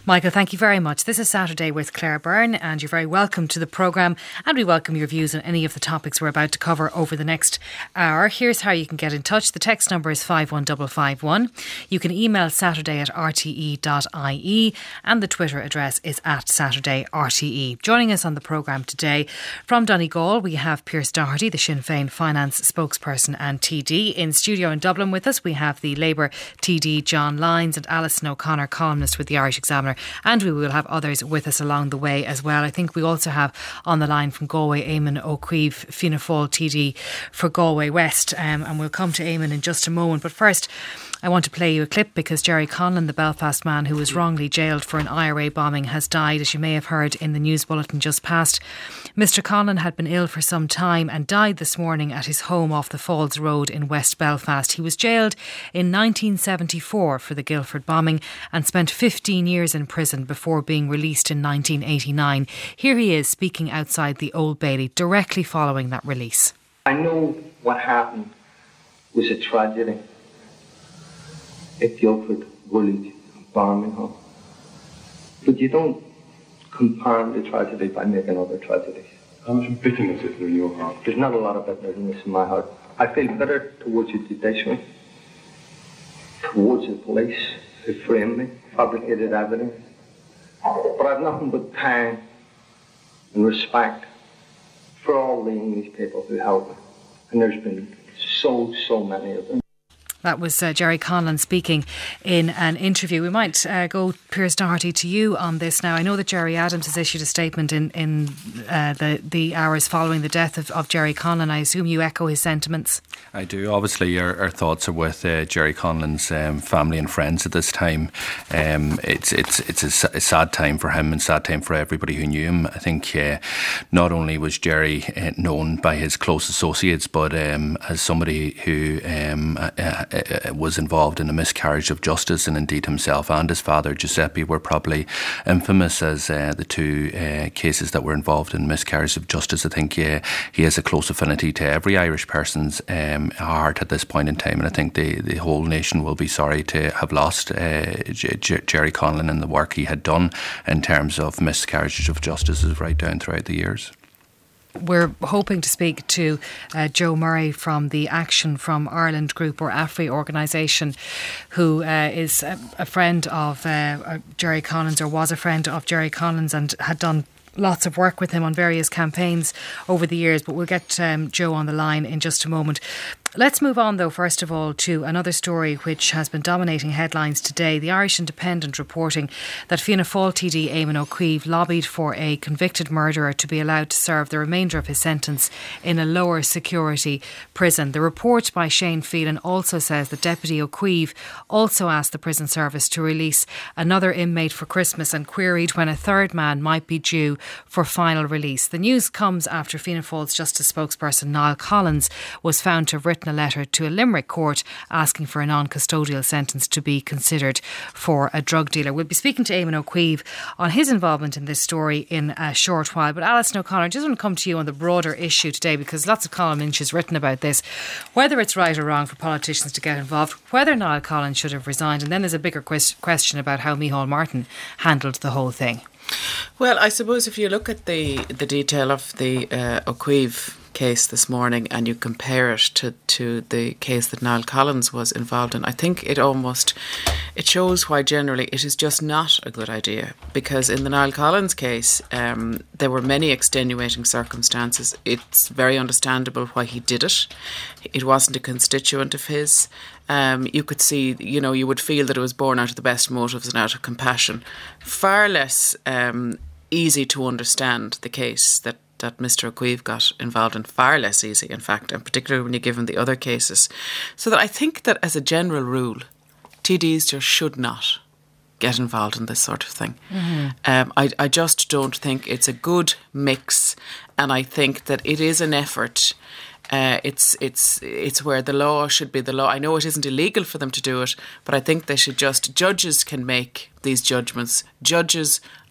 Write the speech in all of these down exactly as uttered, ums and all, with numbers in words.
Michael, thank you very much. This is Saturday with Claire Byrne, and you're very welcome to the programme, and we welcome your views on any of the topics we're about to cover over the next hour. Here's how you can get in touch. The text number is five one five five one. You can email saturday at r t e dot i e, and the Twitter address is at Saturday R T E. Joining us on the programme today from Donegal, we have Pearse Doherty, the Sinn Féin finance spokesperson and T D. In studio in Dublin with us, we have the Labour T D John Lyons and Alison O'Connor, columnist with the Irish Examiner. And we will have others with us along the way as well. I think we also have on the line from Galway, Eamon O'Keefe, Fianna Fáil T D for Galway West. Um, and we'll come to Eamon in just a moment. But first, I want to play you a clip because Jerry Conlon, the Belfast man who was wrongly jailed for an I R A bombing, has died, as you may have heard in the news bulletin just past. Mister Conlon had been ill for some time and died this morning at his home off the Falls Road in West Belfast. He was jailed in nineteen seventy-four for the Guildford bombing and spent fifteen years in prison before being released in nineteen eighty-nine. Here he is speaking outside the Old Bailey directly following that release. I know what happened was a tragedy. At Guildford Village bombing home. But you don't compound the tragedy by making other tragedies. How much bitterness is there in your heart? There's not a lot of bitterness in my heart. I feel bitter towards the judiciary, towards the police who framed me, fabricated evidence. But I've nothing but time and respect for all the English people who helped me. And there's been so, so many of them. That was uh, Jerry Conlon speaking in an interview. We might uh, go, Pearse Doherty, to you on this now. I know that Jerry Adams has issued a statement in, in uh, the, the hours following the death of, of Jerry Conlon. I assume you echo his sentiments. I do. Obviously, our, our thoughts are with uh, Jerry Conlon's um, family and friends at this time. Um, it's it's it's a, a sad time for him and sad time for everybody who knew him. I think uh, not only was Jerry uh, known by his close associates, but um, as somebody who um, uh, was involved in a miscarriage of justice, and indeed himself and his father Giuseppe were probably infamous as uh, the two uh, cases that were involved in miscarriage of justice. I think uh, he has a close affinity to every Irish person's um, heart at this point in time, and I think the, the whole nation will be sorry to have lost uh, J- J- Jerry Conlon and the work he had done in terms of miscarriages of justice right down throughout the years. We're hoping to speak to uh, Joe Murray from the Action from Ireland group, or AFRI organisation, who uh, is a, a friend of uh, Jerry Conlon's, or was a friend of Jerry Conlon's, and had done lots of work with him on various campaigns over the years. But we'll get um, Joe on the line in just a moment. Let's move on, though, first of all, to another story which has been dominating headlines today. The Irish Independent reporting that Fianna Fáil T D Eamon O'Keefe lobbied for a convicted murderer to be allowed to serve the remainder of his sentence in a lower security prison. The report by Shane Phelan also says that Deputy O'Keefe also asked the prison service to release another inmate for Christmas and queried when a third man might be due for final release. The news comes after Fianna Fáil's Justice spokesperson Niall Collins was found to have written a letter to a Limerick court asking for a non-custodial sentence to be considered for a drug dealer. We'll be speaking to Eamon O'Keefe on his involvement in this story in a short while. But Alison O'Connor, I just want to come to you on the broader issue today, because lots of column inches written about this, whether it's right or wrong for politicians to get involved, whether Niall Collins should have resigned, and then there's a bigger quest- question about how Micheál Martin handled the whole thing. Well, I suppose if you look at the, the detail of the uh, O'Keefe case this morning and you compare it to, to the case that Niall Collins was involved in, I think it almost, it shows why generally it is just not a good idea. Because in the Niall Collins case, um, there were many extenuating circumstances. It's very understandable why he did it. It wasn't a constituent of his. Um, you could see, you know, you would feel that it was born out of the best motives and out of compassion. Far less um, easy to understand the case that that Mister O'Keefe got involved in, far less easy, in fact, and particularly when you give him the other cases. So that I think that as a general rule, T Ds just should not get involved in this sort of thing. Mm-hmm. Um, I, I just don't think it's a good mix, and I think that it is an effort. Uh, it's it's it's where the law should be the law. I know it isn't illegal for them to do it, but I think they should just, judges can make these judgments. Judges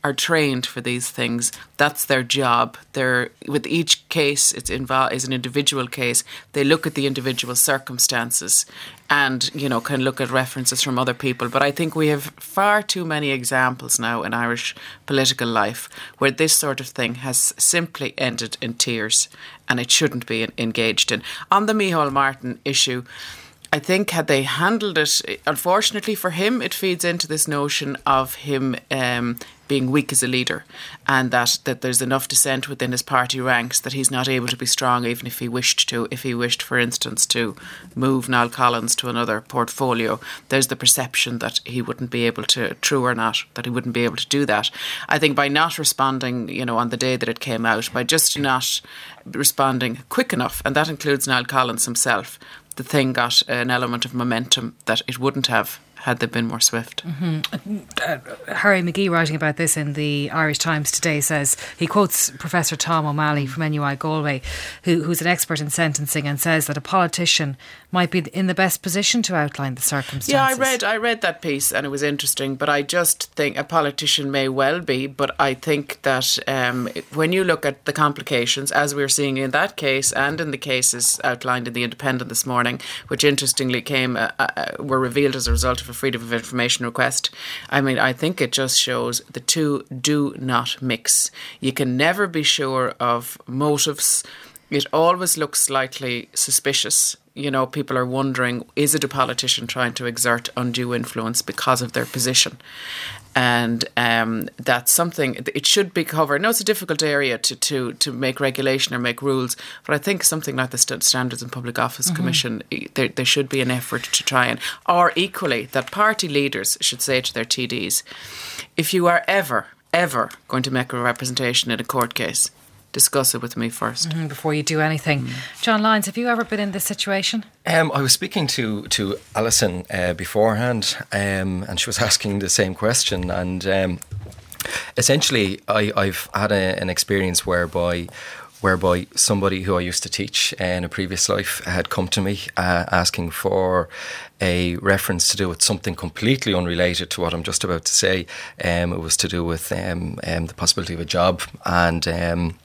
are trained for these things. That's their job. They're, with each case, it's involved is an individual case. They look at the individual circumstances and, you know, can look at references from other people. But I think we have far too many examples now in Irish political life where this sort of thing has simply ended in tears, and it shouldn't be engaged in. On the Micheál Martin issue, I think had they handled it, unfortunately for him, it feeds into this notion of him um, being weak as a leader, and that, that there's enough dissent within his party ranks that he's not able to be strong even if he wished to. If he wished, for instance, to move Niall Collins to another portfolio, there's the perception that he wouldn't be able to, true or not, that he wouldn't be able to do that. I think by not responding, you know, on the day that it came out, by just not responding quick enough, and that includes Niall Collins himself, the thing got an element of momentum that it wouldn't have had they been more swift. Mm-hmm. Uh, Harry McGee, writing about this in the Irish Times today, says, he quotes Professor Tom O'Malley from N U I Galway, who, who's an expert in sentencing, and says that a politician might be in the best position to outline the circumstances. Yeah, I read I read that piece and it was interesting, but I just think a politician may well be, but I think that um, when you look at the complications, as we're seeing in that case and in the cases outlined in The Independent this morning, which interestingly came uh, uh, were revealed as a result of a Freedom of Information request, I mean, I think it just shows the two do not mix. You can never be sure of motives. It always looks slightly suspicious. You know, people are wondering, is it a politician trying to exert undue influence because of their position? And um, that's something, it should be covered. No, it's a difficult area to, to, to make regulation or make rules, but I think something like the Standards and Public Office mm-hmm. Commission, there, there should be an effort to try and, or equally, that party leaders should say to their T Ds, if you are ever, ever going to make a representation in a court case, discuss it with me first. Mm-hmm, before you do anything. Mm. John Lyons, have you ever been in this situation? Um, I was speaking to, to Alison uh, beforehand um, and she was asking the same question, and um, essentially I, I've had a, an experience whereby whereby somebody who I used to teach in a previous life had come to me uh, asking for a reference to do with something completely unrelated to what I'm just about to say. Um, it was to do with um, um, the possibility of a job, and um,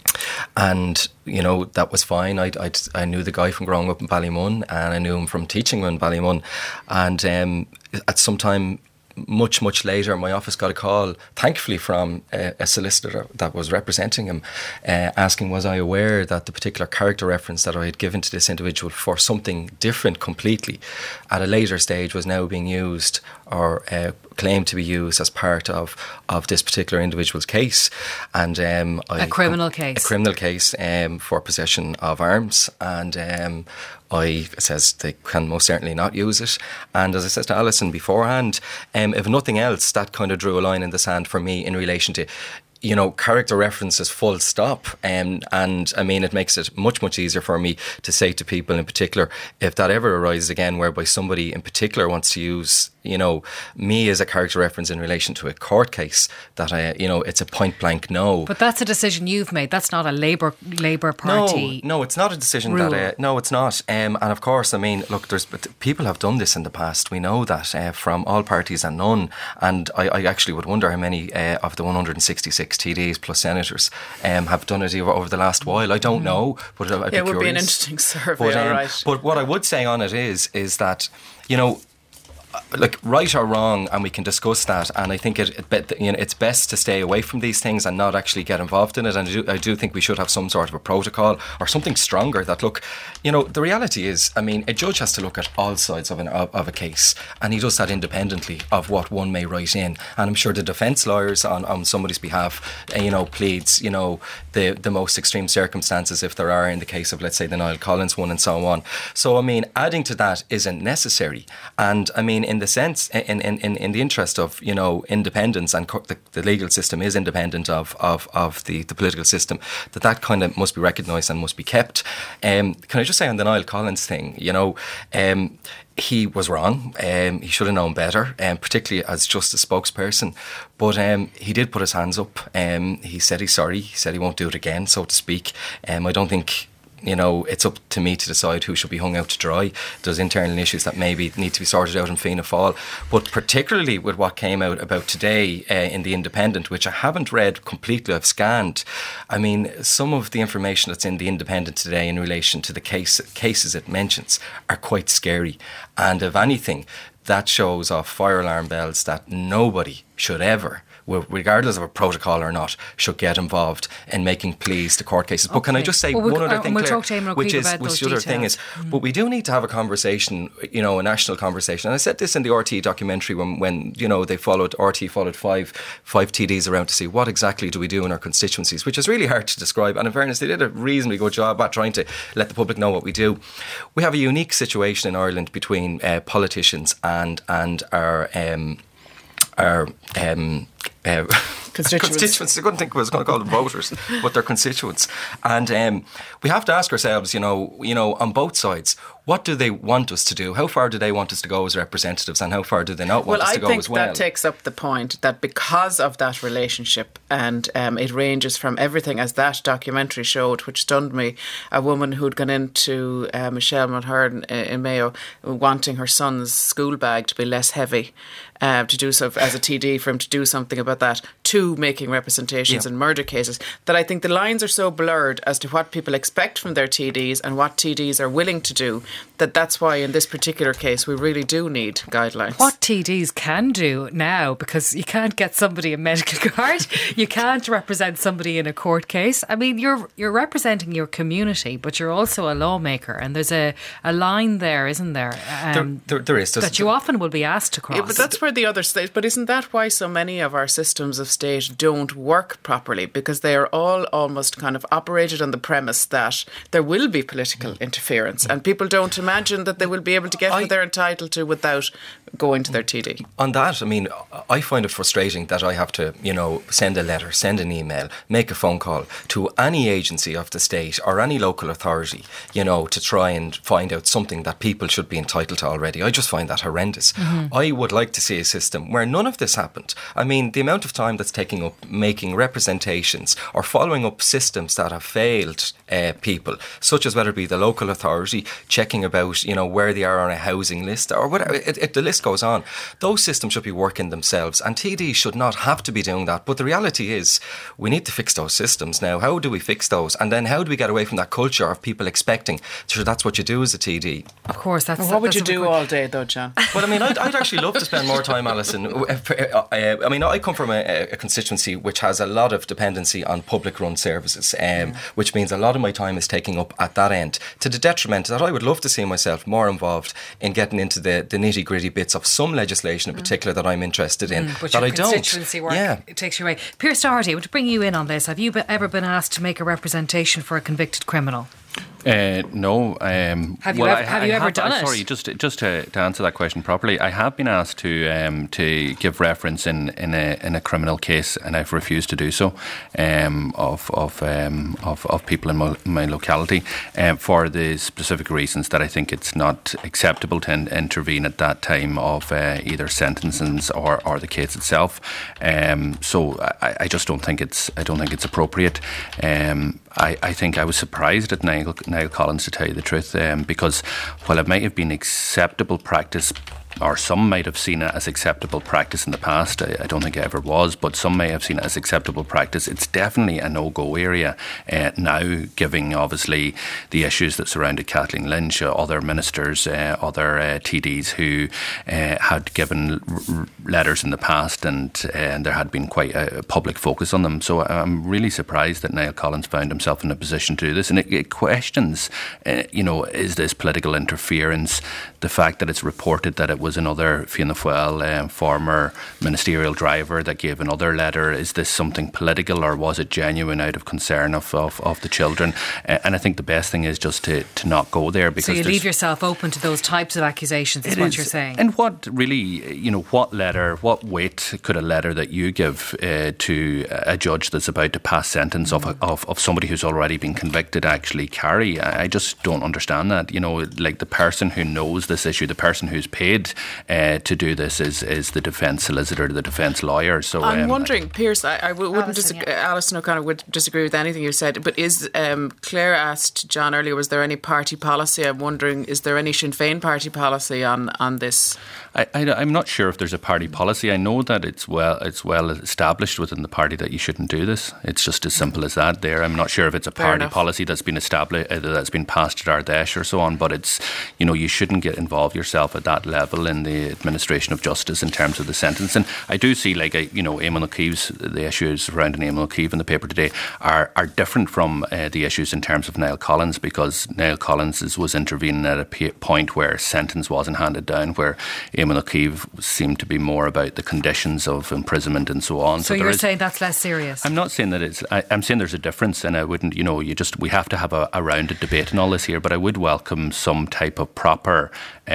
And, you know, that was fine. I I I knew the guy from growing up in Ballymun, and I knew him from teaching in Ballymun. And um, at some time, much, much later, my office got a call, thankfully, from a, a solicitor that was representing him, uh, asking was I aware that the particular character reference that I had given to this individual for something different completely at a later stage was now being used or uh, claimed to be used as part of, of this particular individual's case. And um, I, A criminal case. A criminal case um, for possession of arms. And um, I it says they can most certainly not use it. And as I said to Alison beforehand, um, if nothing else, that kind of drew a line in the sand for me in relation to, you know, character references full stop. Um, and I mean, it makes it much, much easier for me to say to people in particular, if that ever arises again, whereby somebody in particular wants to use, you know, me as a character reference in relation to a court case, that I, you know, it's a point blank no. But that's a decision you've made. That's not a Labour Labour Party. No, no, it's not a decision rule. that. Uh, no, it's not. Um, and of course, I mean, look, there's people have done this in the past. We know that uh, from all parties and none. And I, I actually would wonder how many uh, of the one hundred sixty-six T Ds plus senators um, have done it over, over the last while. I don't mm. know, but I'd yeah, be it would curious. be an interesting survey. But, um, all right. But what I would say on it is, is that, you know, like, right or wrong, and we can discuss that, and I think it, it you know, it's best to stay away from these things and not actually get involved in it. And I do, I do think we should have some sort of a protocol or something stronger that, look, you know, the reality is, I mean, a judge has to look at all sides of, an, of, of a case, and he does that independently of what one may write in. And I'm sure the defence lawyers on, on somebody's behalf, uh, you know, pleads, you know, the, the most extreme circumstances, if there are, in the case of, let's say, the Niall Collins one and so on. So, I mean, adding to that isn't necessary. And, I mean, in the sense, in, in, in the interest of, you know, independence, and co- the, the legal system is independent of, of, of the, the political system, that that kind of must be recognised and must be kept. Um, can I just say on the Niall Collins thing, you know, um, he was wrong. Um, he should have known better, um, particularly as just a spokesperson. But um, he did put his hands up. Um, he said he's sorry. He said he won't do it again, so to speak. Um, I don't think you know, it's up to me to decide who should be hung out to dry. There's internal issues that maybe need to be sorted out in Fianna Fáil. But particularly with what came out about today uh, in The Independent, which I haven't read completely, I've scanned. I mean, some of the information that's in The Independent today in relation to the case, cases it mentions are quite scary. And if anything, that shows off fire alarm bells that nobody should ever, regardless of a protocol or not, should get involved in making pleas to court cases. But okay. Can I just say well, one we'll, other uh, thing, we'll Claire, talk to Eamon which is about which those the other details. thing is, mm. but we do need to have a conversation, you know, a national conversation. And I said this in the R T E documentary when, when you know, they followed R T E followed five five T Ds around to see what exactly do we do in our constituencies, which is really hard to describe. And in fairness, they did a reasonably good job at trying to let the public know what we do. We have a unique situation in Ireland between uh, politicians and and our um, our um, uh, constituents. constituents. I couldn't think I was going to call them voters, but they're constituents. And um, we have to ask ourselves, you know, you know, on both sides, what do they want us to do? How far do they want us to go as representatives, and how far do they not want well, us to I go as well? Well, I think that takes up the point that because of that relationship, and um, it ranges from everything, as that documentary showed, which stunned me, a woman who'd gone into uh, Michelle Mulhern in, in Mayo wanting her son's school bag to be less heavy, uh, to do so as a T D for him to do something about that, to making representations yeah. in murder cases, that I think the lines are so blurred as to what people expect from their T Ds and what T Ds are willing to do, that that's why in this particular case we really do need guidelines. What T Ds can do now, because you can't get somebody a medical card, you can't represent somebody in a court case. I mean, you're you're representing your community, but you're also a lawmaker, and there's a, a line there, isn't there? Um, there, there, there is. That you often will be asked to cross. Yeah, but that's where the other state, but isn't that why so many of our systems of state don't work properly? Because they are all almost kind of operated on the premise that there will be political interference, and people don't imagine that they will be able to get I, what they're entitled to without going to their T D. On that, I mean, I find it frustrating that I have to, you know, send a letter, send an email, make a phone call to any agency of the state or any local authority, you know, to try and find out something that people should be entitled to already. I just find that horrendous. Mm-hmm. I would like to see a system where none of this happened. I mean, the amount of time that's taking up making representations or following up systems that have failed uh, people, such as whether it be the local authority checking about, you know, where they are on a housing list or whatever, it, it, the list goes on. Those systems should be working themselves, and T Ds should not have to be doing that. But the reality is we need to fix those systems now. How do we fix those? And then how do we get away from that culture of people expecting, so that's what you do as a T D? Of course, that's... Well, what would that's you do all day though, John? Well, I mean, I'd, I'd actually love to spend more time, Alison. I mean, I come from a, a constituency which has a lot of dependency on public-run services, um, yeah. which means a lot of my time is taking up at that end, to the detriment that I would love to see myself more involved in getting into the, the nitty-gritty bits of some legislation in mm. particular that I'm interested in, mm, but that your I don't. Constituency work, yeah. it takes you away. Pierce Doherty, to bring you in on this, have you be, ever been asked to make a representation for a convicted criminal? Uh, no. Um, have you well, ever, I, have I you ever have, done uh, it? Sorry, just just to, to answer that question properly, I have been asked to um, to give reference in, in a in a criminal case, and I've refused to do so. Um, of of, um, of of people in my, my locality, um, for the specific reasons that I think it's not acceptable to in, intervene at that time of uh, either sentences or, or the case itself. Um, so I, I just don't think it's I don't think it's appropriate. Um, I, I think I was surprised at Niall, Niall Collins, to tell you the truth, um, because while it might have been acceptable practice, or some might have seen it as acceptable practice in the past, I, I don't think it ever was, but some may have seen it as acceptable practice. It's definitely a no-go area uh, now, given obviously the issues that surrounded Kathleen Lynch, uh, other ministers, uh, other uh, T Ds who uh, had given r- letters in the past, and, uh, and there had been quite a public focus on them. So I'm really surprised that Niall Collins found himself in a position to do this, and it, it questions, uh, you know, is this political interference? The fact that it's reported that it was another Fianna Fáil um, former ministerial driver that gave another letter. Is this something political, or was it genuine out of concern of, of, of the children? Uh, and I think the best thing is just to, to not go there. Because so you leave yourself open to those types of accusations, is what is, you're saying. And what really, you know, what letter, what weight could a letter that you give uh, to a judge that's about to pass sentence mm. of, of of somebody who's already been convicted actually carry? I just don't understand that. You know, like the person who knows this issue, the person who's paid paid uh, to do this is, is the defence solicitor, the defence lawyer. So I'm um, wondering, Pierce, I, I w- wouldn't Alison, disagree, yeah. Alison O'Connor would disagree with anything you said, but is, um, Claire asked John earlier, was there any party policy? I'm wondering, is there any Sinn Féin party policy on, on this? I, I, I'm not sure if there's a party policy. I know that it's well it's well established within the party that you shouldn't do this. It's just as simple as that there. I'm not sure if it's a Fair party enough. policy that's been established, uh, that's been passed at Ardèche or so on, but it's, you know, you shouldn't get involved yourself at that level in the administration of justice in terms of the sentence. And I do see, like, a, you know, Eamon O'Keefe's, the issues surrounding Eamon O'Keefe in the paper today are, are different from uh, the issues in terms of Niall Collins, because Niall Collins is, was intervening at a p- point where a sentence wasn't handed down, where Eamon O'Keefe seemed to be more about the conditions of imprisonment and so on. So, so you're is, saying that's less serious? I'm not saying that it's. I, I'm saying there's a difference, and I wouldn't. You know, you just we have to have a, a rounded debate and all this here. But I would welcome some type of proper,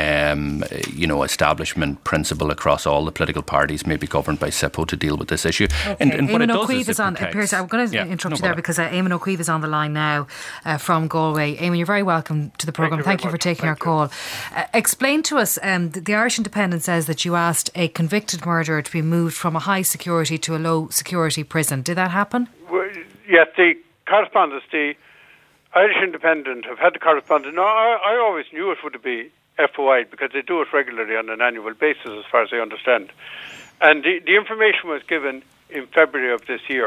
um, you know, establishment principle across all the political parties, maybe governed by S I P O, to deal with this issue. Okay. And, and what it Eamon does O'Keefe is, is it on. protects- Pierce, I'm going to Yeah, interrupt no you there bother. because uh, Eamon O'Keefe is on the line now uh, from Galway. Eamon, you're very welcome to the programme. you Thank very you for much. taking Thank our you. call. Uh, explain to us. Um, the, the Irish Independent says that you asked a convicted murderer to be moved from a high security to a low security prison. Did that happen? Well, yes, the correspondence, the Irish Independent have had the correspondence. No, I, I always knew it would be F O I because they do it regularly on an annual basis, as far as I understand. And the, the information was given in February of this year.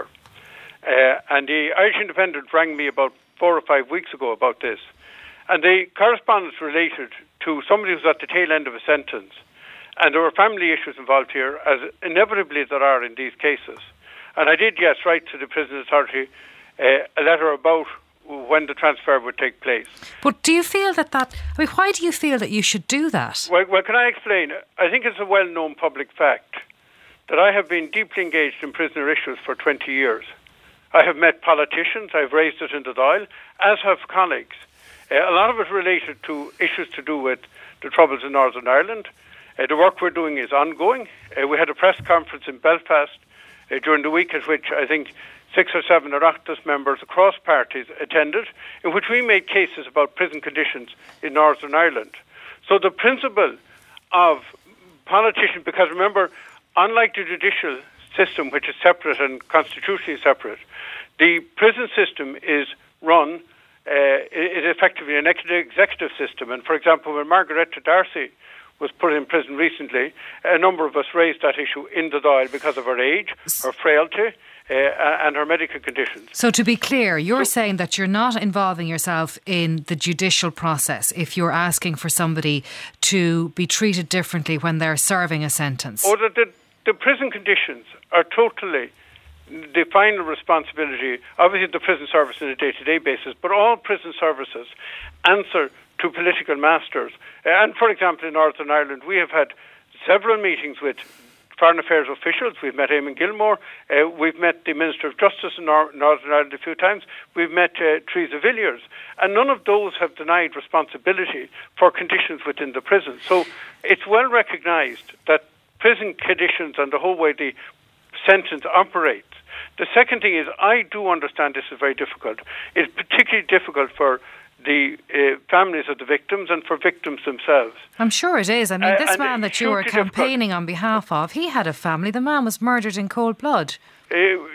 Uh, and the Irish Independent rang me about four or five weeks ago about this. And the correspondence related to somebody who's at the tail end of a sentence. And there were family issues involved here, as inevitably there are in these cases. And I did, yes, write to the Prison Authority uh, a letter about when the transfer would take place. But do you feel that that... I mean, why do you feel that you should do that? Well, well, can I explain? I think it's a well-known public fact that I have been deeply engaged in prisoner issues for twenty years. I have met politicians, I've raised it in the Dáil, as have colleagues. Uh, a lot of it related to issues to do with the troubles in Northern Ireland. Uh, the work we're doing is ongoing. Uh, we had a press conference in Belfast uh, during the week at which I think six or seven Oireachtas members across parties attended, in which we made cases about prison conditions in Northern Ireland. So the principle of politicians, because remember, unlike the judicial system, which is separate and constitutionally separate, the prison system is run, uh, is effectively an executive system. And for example, when Margaretta D'Arcy was put in prison recently, a number of us raised that issue in the Dáil because of her age, her frailty, uh, and her medical conditions. So to be clear, you're so, saying that you're not involving yourself in the judicial process if you're asking for somebody to be treated differently when they're serving a sentence? Or that the, the prison conditions are totally the final responsibility, obviously the prison service on a day-to-day basis, but all prison services answer to political masters. And for example, in Northern Ireland, we have had several meetings with foreign affairs officials. We've met Eamon Gilmore. Uh, we've met the Minister of Justice in Nor- Northern Ireland a few times. We've met uh, Theresa Villiers. And none of those have denied responsibility for conditions within the prison. So it's well recognised that prison conditions and the whole way the sentence operates. The second thing is, I do understand this is very difficult. It's particularly difficult for the uh, families of the victims and for victims themselves. I'm sure it is. I mean, Uh, this and man that you were hugely difficult. campaigning on behalf of, he had a family. The man was murdered in cold blood. Uh,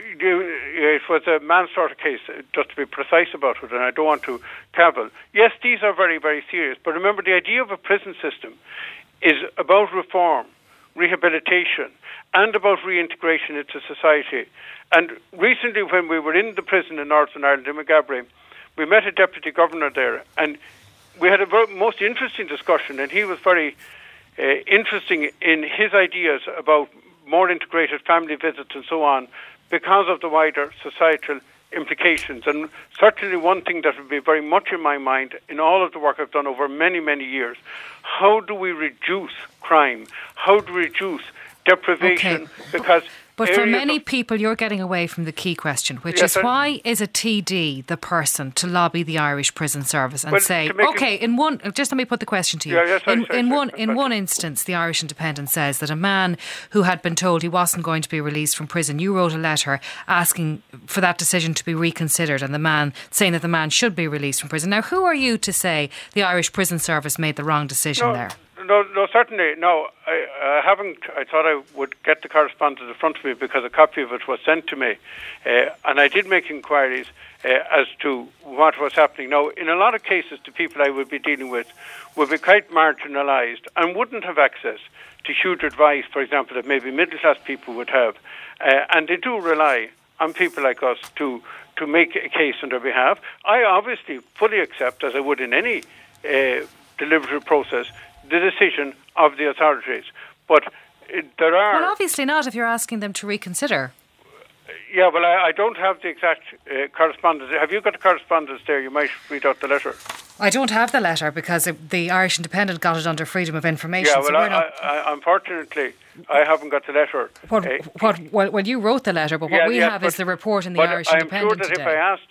it was a manslaughter case, uh, just to be precise about it, and I don't want to cavil. Yes, these are very, very serious, but remember, the idea of a prison system is about reform, rehabilitation, and about reintegration into society. And recently, when we were in the prison in Northern Ireland, in Maghaberry, we met a deputy governor there, and we had a very, most interesting discussion, and he was very uh, interesting in his ideas about more integrated family visits and so on, because of the wider societal implications. And certainly one thing that would be very much in my mind in all of the work I've done over many, many years, how do we reduce crime? How do we reduce deprivation? Okay. Because But for areas many of- people, you're getting away from the key question, which Yes, is sir. why is a T D the person to lobby the Irish Prison Service and Well, say, to make okay, in one, just let me put the question to you. Yeah, yeah, sorry, in sorry, in sorry, one sorry, in sorry. one instance, the Irish Independent says that a man who had been told he wasn't going to be released from prison, you wrote a letter asking for that decision to be reconsidered, and the man saying that the man should be released from prison. Now, who are you to say the Irish Prison Service made the wrong decision no, there? no, no, certainly. No, I, I haven't. I thought I would get the correspondence in front of me because a copy of it was sent to me. Uh, and I did make inquiries uh, as to what was happening. Now, in a lot of cases, the people I would be dealing with would be quite marginalised and wouldn't have access to huge advice, for example, that maybe middle-class people would have. Uh, and they do rely on people like us to, to make a case on their behalf. I obviously fully accept, as I would in any uh, deliberative process, the decision of the authorities. But uh, there are... Well, obviously not if you're asking them to reconsider. Yeah, well, I, I don't have the exact uh, correspondence. Have you got the correspondence there? You might read out the letter. I don't have the letter because it, the Irish Independent got it under freedom of information. Yeah, well, so I, not... I, I, unfortunately, I haven't got the letter. What, uh, what, well, well, you wrote the letter, but what yeah, we yeah, have but, is the report in the but Irish I'm Independent sure that today. if I asked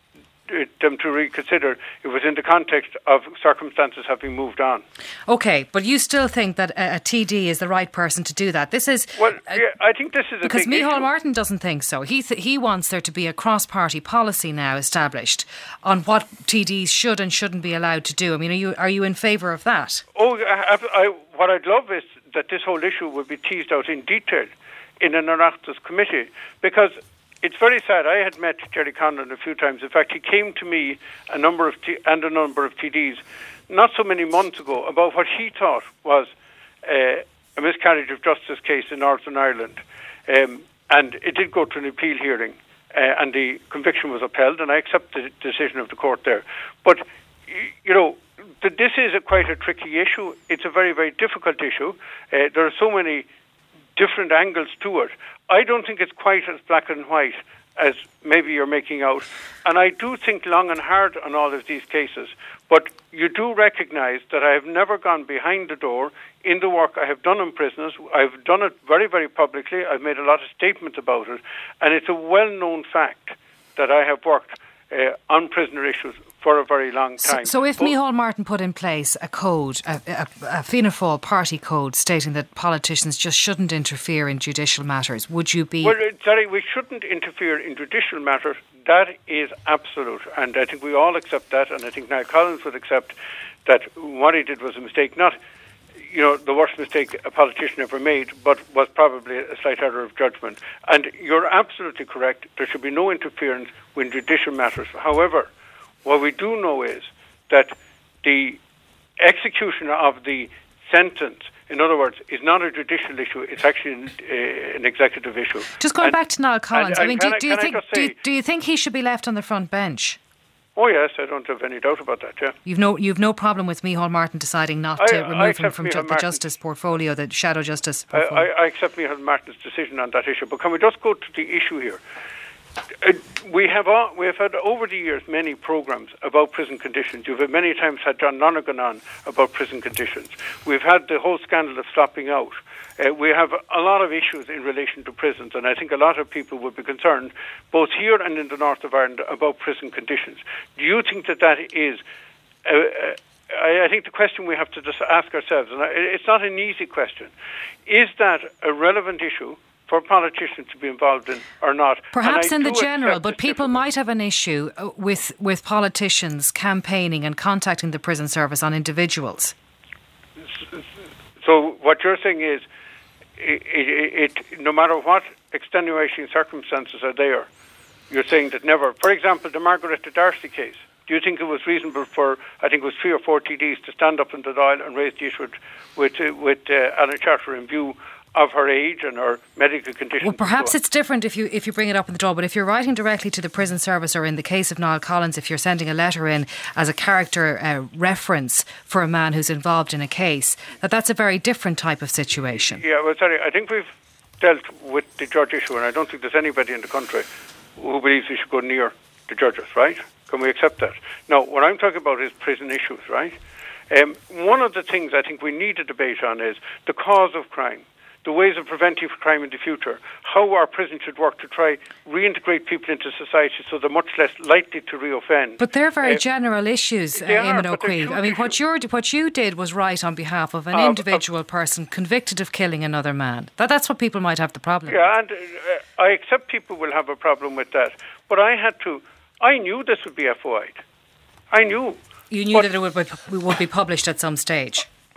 them to reconsider, it was in the context of circumstances having moved on. Okay, but you still think that a, a T D is the right person to do that? This is well, uh, yeah, I think this is a because big Micheál issue. Martin doesn't think so. He th- he wants there to be a cross-party policy now established on what T Ds should and shouldn't be allowed to do. I mean, are you are you in favour of that? Oh, I, I, what I'd love is that this whole issue would be teased out in detail in an Oireachtas committee, because it's very sad. I had met Jerry Conlon a few times. In fact, he came to me a number of t- and a number of T Ds not so many months ago about what he thought was uh, a miscarriage of justice case in Northern Ireland. Um, and it did go to an appeal hearing, uh, and the conviction was upheld, and I accept the decision of the court there. But, you know, th- this is a quite a tricky issue. It's a very, very difficult issue. Uh, there are so many different angles to it. I don't think it's quite as black and white as maybe you're making out. And I do think long and hard on all of these cases. But you do recognise that I have never gone behind the door in the work I have done in prisons. I've done it very, very publicly. I've made a lot of statements about it. And it's a well-known fact that I have worked uh, on prisoner issues for a very long time. So, so if Micheál Martin put in place a code, a, a, a Fianna Fáil party code stating that politicians just shouldn't interfere in judicial matters, would you be... Well, sorry, we shouldn't interfere in judicial matters. That is absolute. And I think we all accept that. And I think Niall Collins would accept that what he did was a mistake. Not, you know, the worst mistake a politician ever made, but was probably a slight error of judgment. And you're absolutely correct. There should be no interference with judicial matters. However, what we do know is that the execution of the sentence, in other words, is not a judicial issue. It's actually an, uh, an executive issue. Just going and, back to Niall Collins, and, and I mean, do, I, do you think do you, do you think he should be left on the front bench? Oh yes, I don't have any doubt about that. Yeah, you've no you've no problem with Micheál Martin deciding not I, to remove him from ju- the Martin's, justice portfolio, the shadow justice I, portfolio. I, I accept Micheál Martin's decision on that issue. But can we just go to the issue here? Uh, we have all, we have had over the years many programs about prison conditions. You've had many times had John Lonergan on about prison conditions. We've had the whole scandal of slopping out. Uh, we have a lot of issues in relation to prisons, and I think a lot of people would be concerned, both here and in the north of Ireland, about prison conditions. Do you think that that is... Uh, uh, I, I think the question we have to just ask ourselves, and it's not an easy question, is that a relevant issue for politicians to be involved in or not? Perhaps in the general, but people difficult. might have an issue with with politicians campaigning and contacting the prison service on individuals. So what you're saying is, it, it, it, no matter what extenuating circumstances are there, you're saying that never. For example, the Margaret D'Arcy case. Do you think it was reasonable for, I think it was three or four T Ds to stand up in the Dáil and raise the issue with with, with uh, Alan Charter in view of her age and her medical condition? Well, perhaps it's different if you if you bring it up in the Dáil, but if you're writing directly to the prison service, or in the case of Niall Collins, if you're sending a letter in as a character uh, reference for a man who's involved in a case, that that's a very different type of situation. Yeah, well, sorry, I think we've dealt with the judge issue, and I don't think there's anybody in the country who believes we should go near the judges, right? Can we accept that? No, what I'm talking about is prison issues, right? Um, one of the things I think we need to debate on is the cause of crime, the ways of preventing crime in the future, how our prison should work to try reintegrate people into society so they're much less likely to reoffend. But they're very uh, general issues, uh, Eamon O'Queeve. I mean, what, you're, what you did was right on behalf of an uh, individual uh, person convicted of killing another man. That, that's what people might have the problem yeah, with. Yeah, and uh, I accept people will have a problem with that. But I had to, I knew this would be F O I'd. I knew. You knew but, that it would be, would be published at some stage?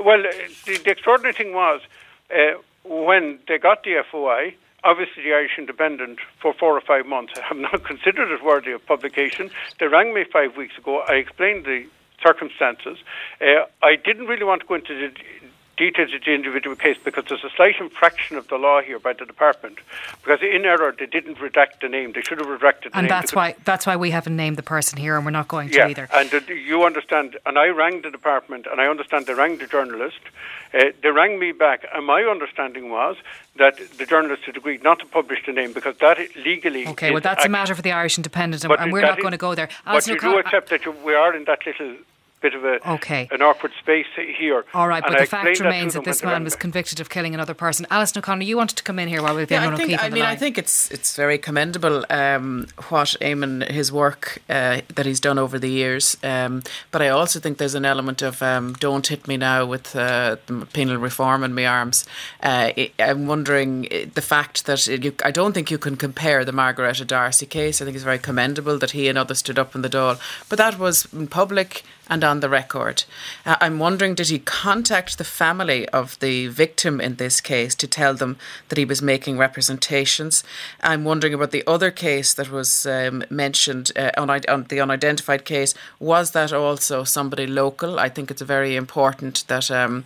Well, the, the extraordinary thing was uh, when they got the F O I, obviously the Irish Independent for four or five months have not considered it worthy of publication. They rang me five weeks ago. I explained the circumstances. Uh, I didn't really want to go into the details of the individual case because there's a slight infraction of the law here by the department, because in error they didn't redact the name. They should have redacted the and name. And that's why that's why we haven't named the person here, and we're not going to yeah, either. And uh, you understand, and I rang the department, and I understand they rang the journalist. Uh, they rang me back, and my understanding was that the journalist had agreed not to publish the name because that legally... Okay, well that's act- a matter for the Irish Independent, and, and we're not is, going to go there. But you do accept that you, we are in that little... bit of a okay. an awkward space here. All right, and but I the fact remains that, that this man was me. convicted of killing another person. Alison O'Connor, you wanted to come in here while we've been yeah, on I think, O'Keefe I on the mean, line. I think it's it's very commendable um, what Eamon, his work uh, that he's done over the years. Um, but I also think there's an element of um, don't hit me now with uh, penal reform in my arms. Uh, I'm wondering the fact that you, I don't think you can compare the Margaretta D'Arcy case. I think it's very commendable that he and others stood up in the Dáil. But that was in public and on the record. Uh, I'm wondering, did he contact the family of the victim in this case to tell them that he was making representations? I'm wondering about the other case that was um, mentioned, uh, on, on the unidentified case. Was that also somebody local? I think it's very important that um,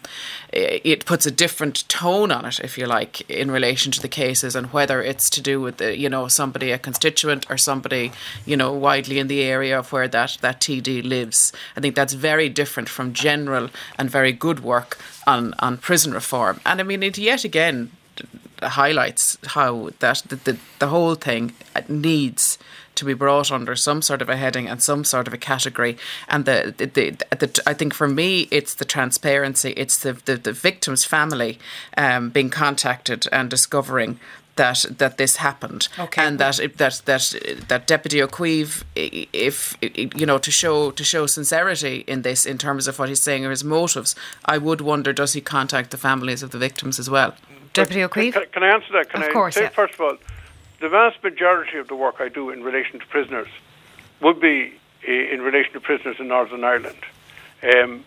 it puts a different tone on it, if you like, in relation to the cases, and whether it's to do with, the, you know, somebody, a constituent, or somebody, you know, widely in the area of where that, that T D lives. I think that's very different from general and very good work on, on prison reform. And I mean, it yet again highlights how that the, the, the whole thing needs to be brought under some sort of a heading and some sort of a category. And the, the, the, the I think for me, it's the transparency, it's the, the, the victim's family um, being contacted and discovering that that this happened, okay. and that that that that Deputy O'Keefe, if you know, to show to show sincerity in this, in terms of what he's saying or his motives, I would wonder, does he contact the families of the victims as well? Deputy O'Keefe, can, can I answer that? Can of I course, say yeah. first of all, the vast majority of the work I do in relation to prisoners would be in relation to prisoners in Northern Ireland. Um,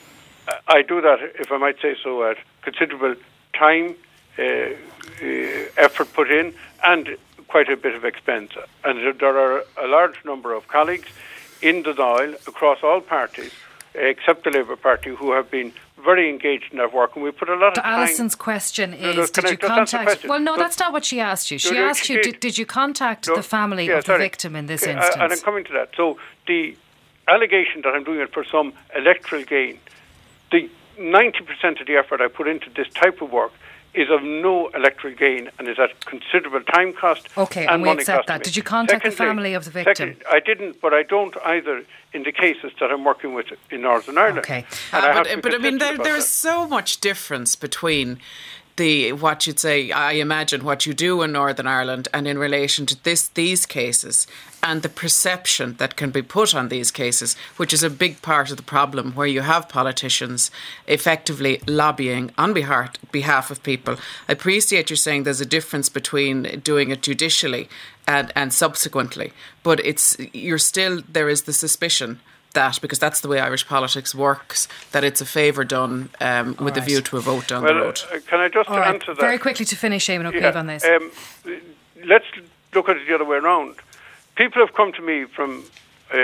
I do that, if I might say so, at considerable time. Uh, uh, effort put in and quite a bit of expense. And there are a large number of colleagues in the Dáil across all parties, except the Labour Party, who have been very engaged in that work, and we put a lot of to time. Alison's question is, no, no, did I you just answer contact... the Well, no, no, that's not what she asked you. She no, no, asked she you, did. did, did you contact no, the family yeah, of sorry. the victim in this uh, instance? And I'm coming to that. So the allegation that I'm doing it for some electoral gain, the ninety percent of the effort I put into this type of work is of no electoral gain and is at considerable time cost. Okay, and, and we money accept cost that. me. Did you contact Secondly, the family of the victim? Second, I didn't, but I don't either in the cases that I'm working with in Northern Ireland. Okay. And Uh, I but have to but I mean, there, about there's that. so much difference between the what you'd say, I imagine, what you do in Northern Ireland and in relation to this these cases, and the perception that can be put on these cases, which is a big part of the problem, where you have politicians effectively lobbying on behalf, behalf of people. I appreciate you saying there's a difference between doing it judicially and, and subsequently, but it's you're still, there is the suspicion that, because that's the way Irish politics works, that it's a favour done um, with right. a view to a vote down well, the road. Uh, can I just All right. answer that? Very quickly to finish, Eamon O'Keefe, Yeah, on this. Um, let's look at it the other way around. People have come to me from uh,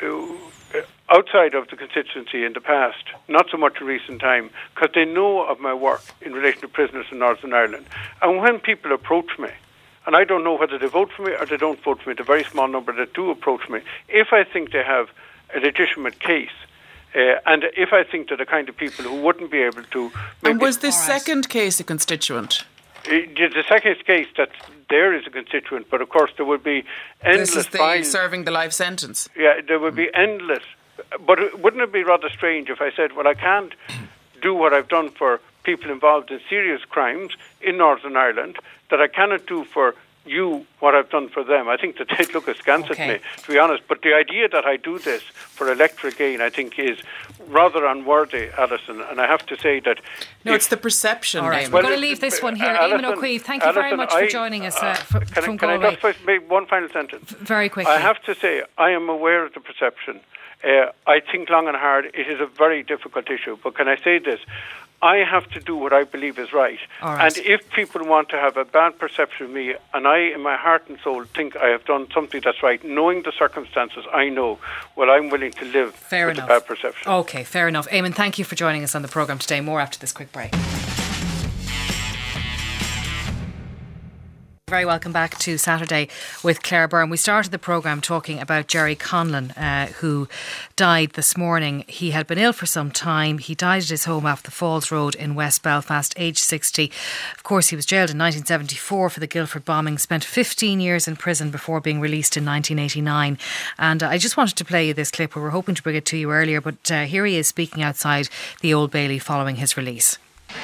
uh, outside of the constituency in the past, not so much in recent time, because they know of my work in relation to prisoners in Northern Ireland. And when people approach me, and I don't know whether they vote for me or they don't vote for me, the very small number that do approach me, if I think they have a legitimate case, uh, and if I think they're the kind of people who wouldn't be able to... And was this All right. second case a constituent? Uh, the second case that there is a constituent, but of course there would be endless This is the files. serving the life sentence. Yeah, there would be endless. But wouldn't it be rather strange if I said, well, I can't do what I've done for people involved in serious crimes in Northern Ireland, that I cannot do for you what I've done for them? I think that they'd look askance Okay. at me, to be honest. But the idea that I do this for electoral gain, I think, is rather unworthy, Alison. And I have to say that... No, if- it's the perception. All right, Eamon. we're Well, going to it- leave this one here. Alison- Eamon O'Keefe, thank you very Alison, much for I- joining us uh, uh, f- can from I, can Galway. I just first make one final sentence? Very quickly. I have to say, I am aware of the perception. Uh, I think long and hard. It is a very difficult issue. But can I say this? I have to do what I believe is right. Right. And if people want to have a bad perception of me, and I, in my heart and soul, think I have done something that's right, knowing the circumstances, I know, well, I'm willing to live fair with enough. the bad perception. Okay, fair enough. Eamon, thank you for joining us on the programme today. More after this quick break. Very welcome back to Saturday with Claire Byrne. We started the programme talking about Jerry Conlon, uh, who died this morning. He had been ill for some time. He died at his home off the Falls Road in West Belfast, aged sixty. Of course, he was jailed in nineteen seventy-four for the Guildford bombing, spent fifteen years in prison before being released in nineteen eighty-nine. And uh, I just wanted to play you this clip. We were hoping to bring it to you earlier, but uh, here he is speaking outside the Old Bailey following his release.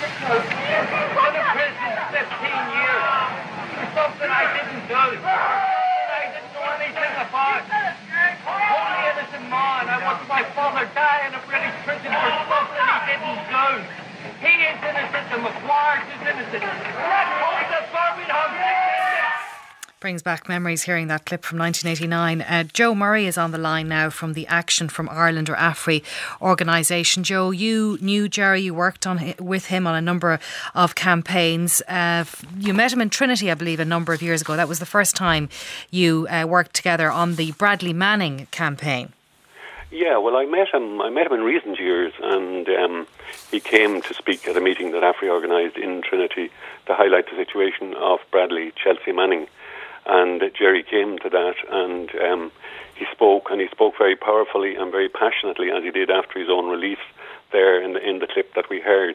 My father died in a British prison for something he didn't do. He is innocent and McGuire is innocent. That holds the Birmingham. Brings back memories hearing that clip from nineteen eighty-nine. Uh, Joe Murray is on the line now from the Action from Ireland, or AFRI organisation. Joe, you knew Jerry, you worked on with him on a number of campaigns. Uh, you met him in Trinity, I believe, a number of years ago. That was the first time you uh, worked together on the Bradley Manning campaign. Yeah, well, I met him. I met him in recent years, and um, he came to speak at a meeting that AFRI organised in Trinity to highlight the situation of Bradley Chelsea Manning. And uh, Jerry came to that, and um, he spoke, and he spoke very powerfully and very passionately, as he did after his own release there in the in the clip that we heard.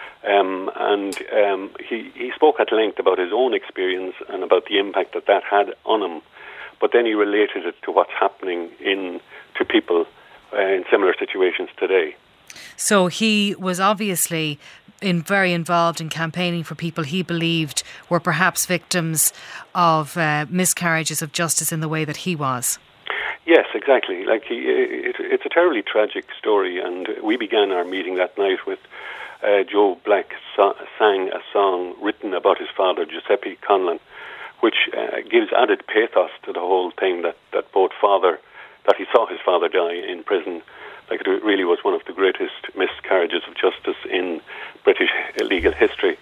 Um, and um, he he spoke at length about his own experience and about the impact that that had on him. But then he related it to what's happening in to people Uh, in similar situations today. So he was obviously in very involved in campaigning for people he believed were perhaps victims of uh, miscarriages of justice in the way that he was. Yes, exactly. Like he, it, it's a terribly tragic story, and we began our meeting that night with uh, Joe Black so- sang a song written about his father, Giuseppe Conlon, which uh, gives added pathos to the whole thing, that, that both father that he saw his father die in prison. Like, it really was one of the greatest miscarriages of justice in British legal history.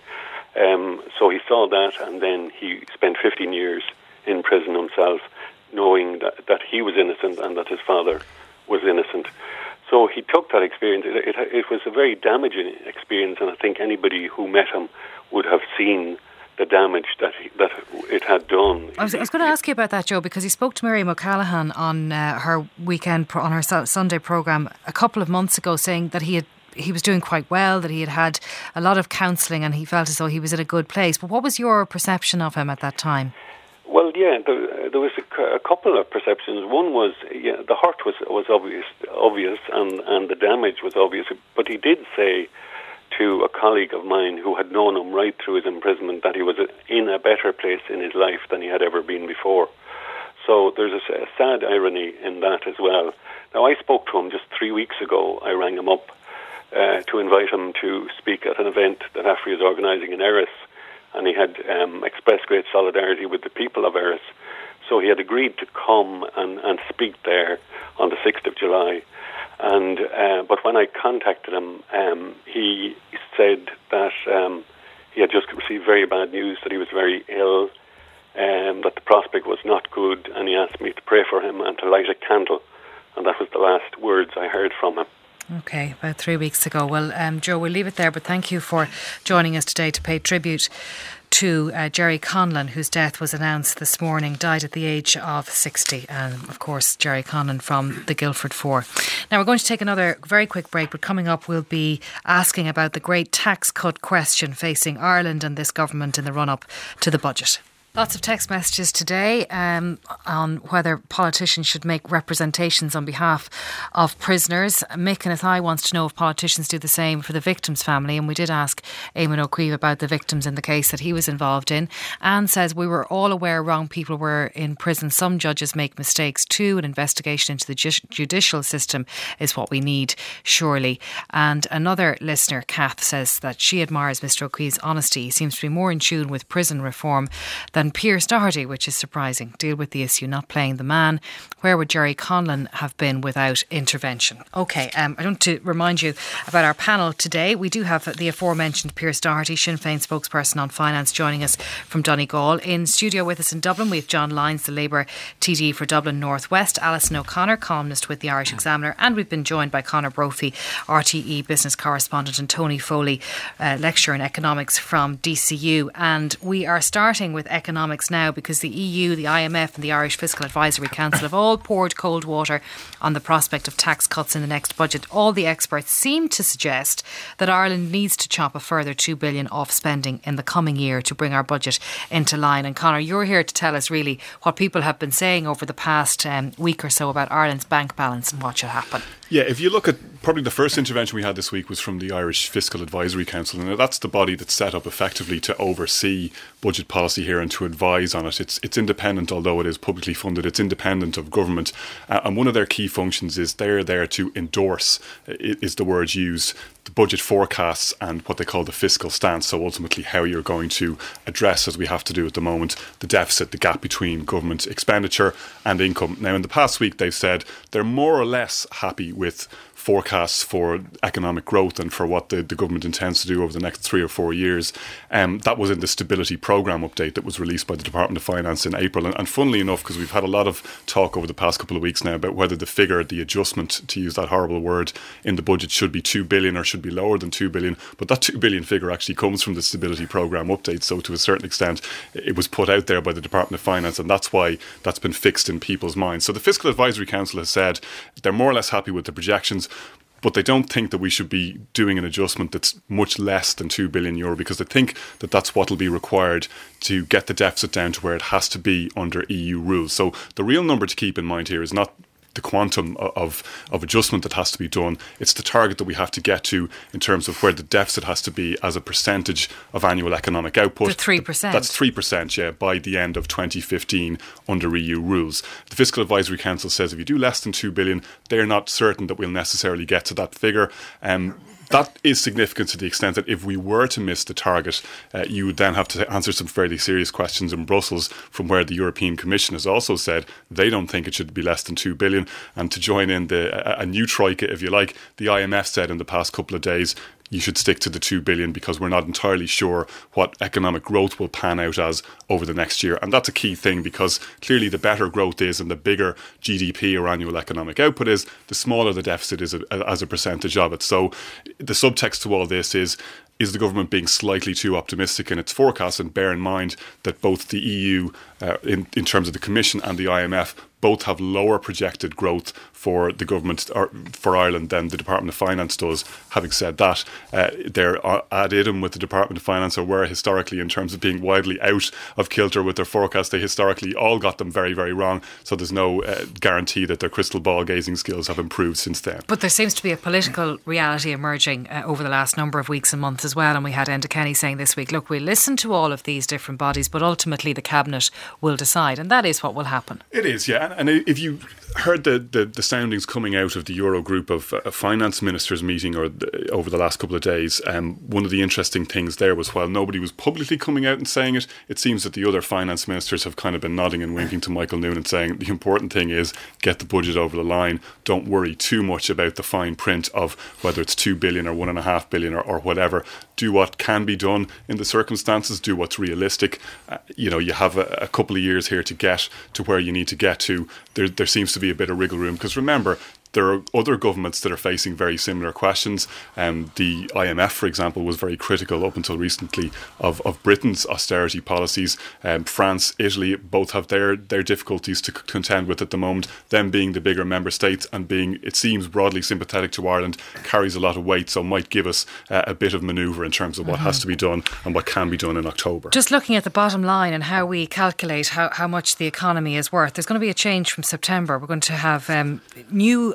Um, so he saw that, and then he spent fifteen years in prison himself, knowing that, that he was innocent and that his father was innocent. So he took that experience. It, it, it was a very damaging experience, and I think anybody who met him would have seen the damage that he, that it had done. I was, I was going to ask you about that, Joe, because he spoke to Miriam O'Callaghan on uh, her weekend pro- on her su- Sunday programme a couple of months ago, saying that he had he was doing quite well, that he had had a lot of counselling, and he felt as though he was in a good place. But what was your perception of him at that time? Well, yeah, there, there was a, a couple of perceptions. One was, yeah, the hurt was was obvious, obvious, and and the damage was obvious. But he did say to a colleague of mine who had known him right through his imprisonment that he was in a better place in his life than he had ever been before. So there's a, a sad irony in that as well. Now, I spoke to him just three weeks ago. I rang him up uh, to invite him to speak at an event that AFRI is organising in Erris, and he had um, expressed great solidarity with the people of Erris. So he had agreed to come and, and speak there on the sixth of July. And uh, but when I contacted him, um, he said that um, he had just received very bad news, that he was very ill, um, that the prospect was not good, and he asked me to pray for him and to light a candle. And that was the last words I heard from him. Okay, about three weeks ago. Well, um, Joe, we'll leave it there, but thank you for joining us today to pay tribute to uh, Jerry Conlon, whose death was announced this morning, died at the age of sixty. And of course, Jerry Conlon from the Guildford Four. Now, we're going to take another very quick break, but coming up, we'll be asking about the great tax cut question facing Ireland and this government in the run-up to the budget. Lots of text messages today um, on whether politicians should make representations on behalf of prisoners. Mick and Athy wants to know if politicians do the same for the victim's family, and we did ask Eamon O'Keefe about the victims in the case that he was involved in. Anne says, we were all aware wrong people were in prison. Some judges make mistakes too. An investigation into the ju- judicial system is what we need, surely. And another listener, Kath, says that she admires Mr O'Keefe's honesty. He seems to be more in tune with prison reform than than Pearse Doherty, which is surprising. Deal with the issue, not playing the man. Where would Jerry Conlon have been without intervention? OK, um, I want to remind you about our panel today. We do have the aforementioned Pearse Doherty, Sinn Féin spokesperson on finance, joining us from Donegal. In studio with us in Dublin, we have John Lyons, the Labour T D for Dublin North West, Alison O'Connor, columnist with the Irish Examiner, and we've been joined by Conor Brophy, R T E business correspondent, and Tony Foley, uh, lecturer in economics from D C U. And we are starting with economics now because the E U, the I M F and the Irish Fiscal Advisory Council have all poured cold water on the prospect of tax cuts in the next budget. All the experts seem to suggest that Ireland needs to chop a further two billion off spending in the coming year to bring our budget into line. And Conor, you're here to tell us really what people have been saying over the past um, week or so about Ireland's bank balance and what should happen. Yeah, if you look at probably the first intervention we had this week was from the Irish Fiscal Advisory Council, and that's the body that's set up effectively to oversee budget policy here and to advise on it. It's it's independent, although it is publicly funded. It's independent of government, uh, and one of their key functions is they're there to endorse, is the word used, the budget forecasts and what they call the fiscal stance. So ultimately how you're going to address, as we have to do at the moment, the deficit, the gap between government expenditure and income. Now, in the past week, they've said they're more or less happy with forecasts for economic growth and for what the, the government intends to do over the next three or four years. Um, that was in the Stability Programme update that was released by the Department of Finance in April. And, and funnily enough, because we've had a lot of talk over the past couple of weeks now about whether the figure, the adjustment, to use that horrible word, in the budget should be two billion or should be lower than two billion. But that two billion figure actually comes from the Stability Programme update. So to a certain extent, it was put out there by the Department of Finance, and that's why that's been fixed in people's minds. So the Fiscal Advisory Council has said they're more or less happy with the projections, but they don't think that we should be doing an adjustment that's much less than two billion euro, because they think that that's what will be required to get the deficit down to where it has to be under E U rules. So the real number to keep in mind here is not the quantum of, of adjustment that has to be done. It's the target that we have to get to in terms of where the deficit has to be as a percentage of annual economic output. The three percent. That's three percent, yeah, by the end of twenty fifteen under E U rules. The Fiscal Advisory Council says if you do less than two billion, they're not certain that we'll necessarily get to that figure. Um, That is significant to the extent that if we were to miss the target, uh, you would then have to answer some fairly serious questions in Brussels, from where the European Commission has also said they don't think it should be less than two billion. And to join in the a, a new troika, if you like, the I M F said in the past couple of days, you should stick to the two billion because we're not entirely sure what economic growth will pan out as over the next year. And that's a key thing, because clearly the better growth is and the bigger G D P or annual economic output is, the smaller the deficit is as a percentage of it. So the subtext to all this is, is the government being slightly too optimistic in its forecast? And bear in mind that both the E U, uh, in, in terms of the Commission, and the I M F, both have lower projected growth for the government or for Ireland than the Department of Finance does. Having said that, uh, they're ad idem with the Department of Finance, or were historically, in terms of being widely out of kilter with their forecasts. They historically all got them very, very wrong. So there's no uh, guarantee that their crystal ball gazing skills have improved since then. But there seems to be a political reality emerging uh, over the last number of weeks and months as well. And we had Enda Kenny saying this week, look, we'll listen to all of these different bodies, but ultimately the Cabinet will decide. And that is what will happen. It is, yeah. And if you heard the, the, the soundings coming out of the Eurogroup of uh, finance ministers meeting or the, over the last couple of days, um, one of the interesting things there was, while nobody was publicly coming out and saying it, it seems that the other finance ministers have kind of been nodding and winking to Michael Noonan, saying the important thing is get the budget over the line. Don't worry too much about the fine print of whether it's two billion or one and a half billion or, or whatever. Do what can be done in the circumstances. Do what's realistic. Uh, you know, you have a, a couple of years here to get to where you need to get to. There, there seems to be a bit of wriggle room, because remember, there are other governments that are facing very similar questions. Um, the I M F, for example, was very critical up until recently of, of Britain's austerity policies. Um, France, Italy, both have their, their difficulties to c- contend with at the moment. Them being the bigger member states and being, it seems, broadly sympathetic to Ireland carries a lot of weight, so might give us uh, a bit of manoeuvre in terms of what mm-hmm. has to be done and what can be done in October. Just looking at the bottom line and how we calculate how, how much the economy is worth, there's going to be a change from September. We're going to have um, new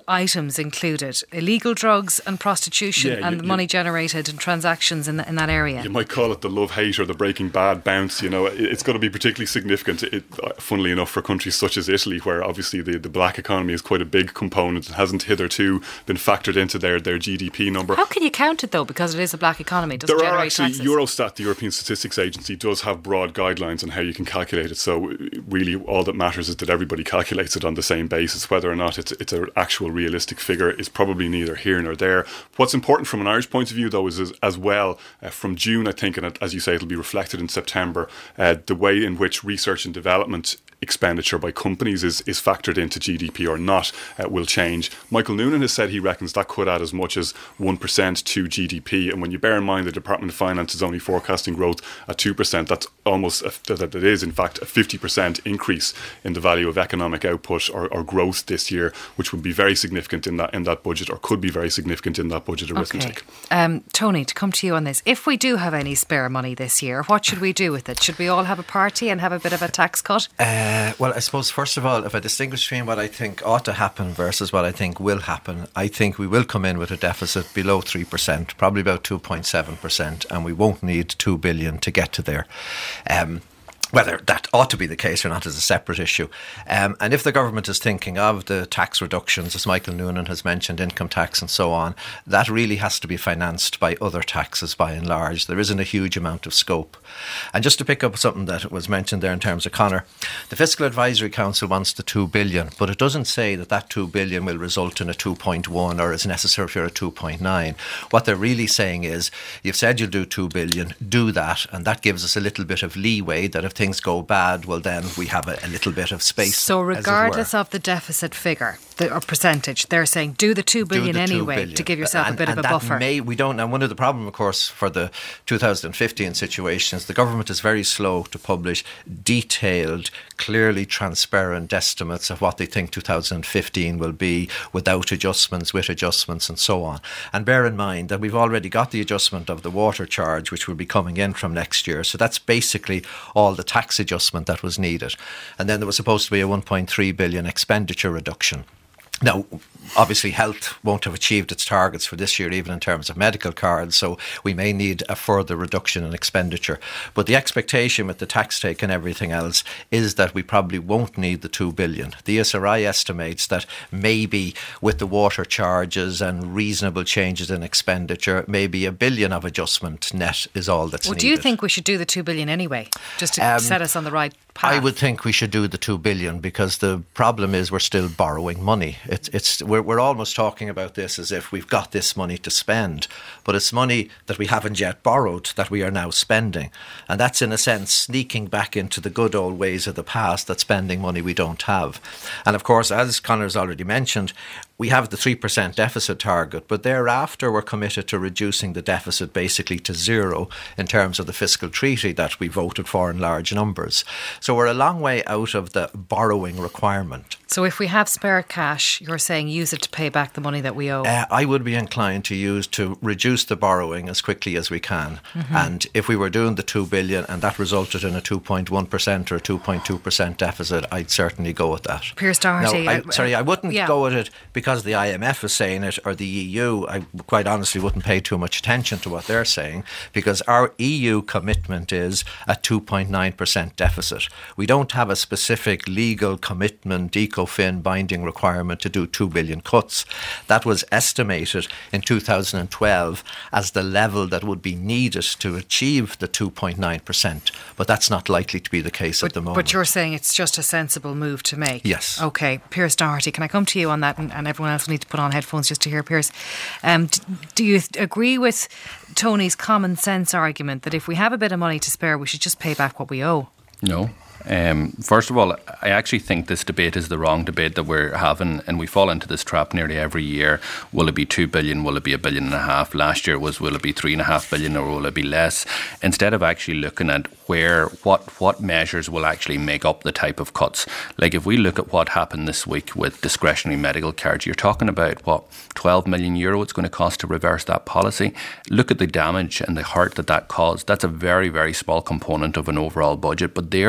items included: illegal drugs and prostitution, Yeah, and you- the money generated and transactions in, the, in that area. You might call it the love-hate or the Breaking Bad bounce. You know, it, it's going to be particularly significant, it, funnily enough, for countries such as Italy, where obviously the, the black economy is quite a big component and hasn't hitherto been factored into their, their G D P number. How can you count it though? Because it is a black economy. It doesn't There are generate actually, taxes. Eurostat, the European Statistics Agency, does have broad guidelines on how you can calculate it. So really all that matters is that everybody calculates it on the same basis. Whether or not it's, it's an actual realistic figure is probably neither here nor there. What's important from an Irish point of view, though, is, is as well, uh, from June, I think, and as you say, it'll be reflected in September, uh, the way in which research and development expenditure by companies is, is factored into G D P or not uh, will change. Michael Noonan has said he reckons that could add as much as one percent to G D P, and when you bear in mind the Department of Finance is only forecasting growth at two percent, that's almost, a, that it is in fact a fifty percent increase in the value of economic output or, or growth this year, which would be very significant in that in that budget, or could be very significant in that budget arithmetic. Okay. Um, Tony, to come to you on this, if we do have any spare money this year, what should we do with it? Should we all have a party and have a bit of a tax cut? Uh, well, I suppose, first of all, if I distinguish between what I think ought to happen versus what I think will happen, I think we will come in with a deficit below three percent, probably about two point seven percent, and we won't need two billion to get to there. Um, Whether that ought to be the case or not is a separate issue. Um, and if the government is thinking of the tax reductions, as Michael Noonan has mentioned, income tax and so on, that really has to be financed by other taxes by and large. There isn't a huge amount of scope. And just to pick up something that was mentioned there in terms of Conor, the Fiscal Advisory Council wants the two billion, but it doesn't say that that two billion will result in a two point one or is necessary for a two point nine. What they're really saying is, you've said you'll do two billion, do that, and that gives us a little bit of leeway that if things go bad, well then we have a, a little bit of space. So regardless of the deficit figure the, or percentage, they're saying do the two billion the anyway two billion. to give yourself and, a bit and of a that buffer. May, we don't. And one of the problem, of course, for the two thousand fifteen situations, the government is very slow to publish detailed, clearly transparent estimates of what they think two thousand fifteen will be, without adjustments, with adjustments, and so on. And bear in mind that we've already got the adjustment of the water charge, which will be coming in from next year. So that's basically all the tax adjustment that was needed. And then there was supposed to be a one point three billion expenditure reduction. Now, obviously health won't have achieved its targets for this year, even in terms of medical cards, so we may need a further reduction in expenditure. But the expectation with the tax take and everything else is that we probably won't need the two billion. The E S R I estimates that maybe with the water charges and reasonable changes in expenditure, maybe a billion of adjustment net is all that's well, needed. do you think we should do the two billion anyway, just to Um, set us on the right path? I would think we should do the two billion, because the problem is we're still borrowing money. It's it's we're we're almost talking about this as if we've got this money to spend, but it's money that we haven't yet borrowed that we are now spending, and that's in a sense sneaking back into the good old ways of the past, that spending money we don't have. And of course, as Conor's already mentioned, we have the three percent deficit target, but thereafter we're committed to reducing the deficit basically to zero in terms of the fiscal treaty that we voted for in large numbers. So we're a long way out of the borrowing requirement. So if we have spare cash, you're saying use it to pay back the money that we owe? Uh, I would be inclined to use to reduce the borrowing as quickly as we can. Mm-hmm. And if we were doing the two billion and that resulted in a two point one percent or a two point two percent deficit, I'd certainly go with that. Piers Doherty. Now, I, uh, sorry, I wouldn't yeah. go with it because the I M F is saying it, or the E U. I quite honestly wouldn't pay too much attention to what they're saying, because our E U commitment is a two point nine percent deficit. We don't have a specific legal commitment, ECOFIN binding requirement to do two billion cuts. That was estimated in two thousand twelve as the level that would be needed to achieve the two point nine percent. But that's not likely to be the case but, at the moment. But you're saying it's just a sensible move to make? Yes. Okay, Piers Doherty, can I come to you on that, and, and everyone else will need to put on headphones just to hear Piers. Um, d- do you th- agree with Tony's common sense argument that if we have a bit of money to spare, we should just pay back what we owe? No. Um, first of all, I actually think this debate is the wrong debate that we're having, and we fall into this trap nearly every year. Will it be two billion? Will it be a billion and a half? Last year was, will it be three and a half billion, or will it be less? Instead of actually looking at where, what, what measures will actually make up the type of cuts. Like if we look at what happened this week with discretionary medical cards, you're talking about what, twelve million euro it's going to cost to reverse that policy. Look at the damage and the hurt that that caused. That's a very, very small component of an overall budget, but they're the type of